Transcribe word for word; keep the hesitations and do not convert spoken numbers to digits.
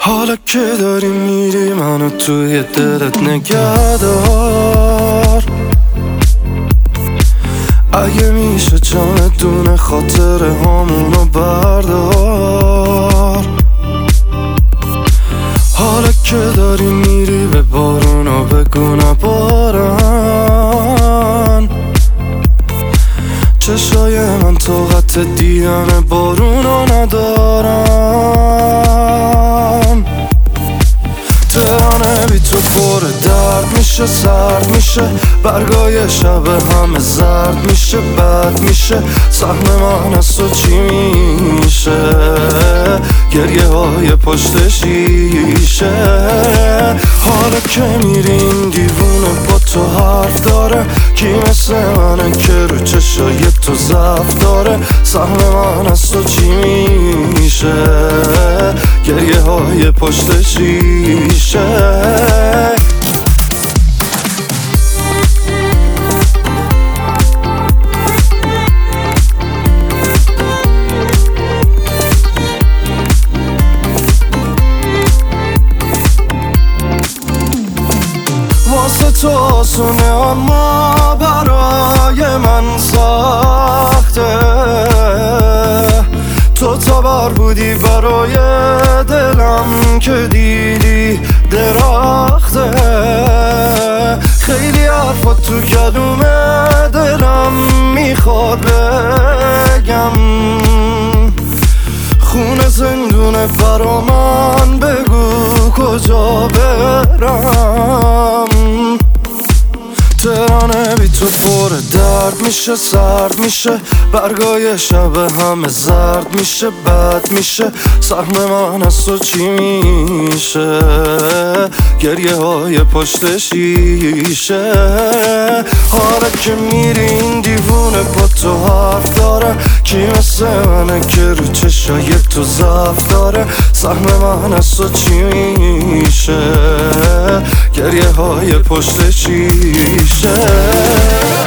حالا که داری میری منو توی دلت نگه دار. اگه میشه جان دونه خاطر همونو بردار. حالا که داری میری به بارونو بگو نبارن. چشای من طاقت دیدن بارونو ندارن. تهرانه بی تو پر درد میشه، سرد میشه، برگای شب همه زرد میشه، بد میشه، سهم من از تو چی میشه؟ گریه های پشت شیشه. حالا که میرین دیوونه با تو حرف داره، کی مثل منه که رو چشای تو ضعف داره؟ سهم من از تو چی میشه؟ گریه های پشت شیشه. واسه تو آسونه اما برای من سخته. تو تبر بودی برای دلم که دیدی درخته. خیلی حرفات تو کلومه دلم میخواد بگم. خونه زندونه برا من بگو کجا برم. تهرانه بی تو پر درد میشه، سرد میشه، برگای شب همه زرد میشه، بد میشه، سهم من از تو چی میشه؟ گریه های پشت شیشه. حالا که میرین دیوونه با تو حرف داره، کی مثل منه که رو چشای تو ضعف داره؟ سهم من از تو چی میشه؟ گریه های پشت شیشه.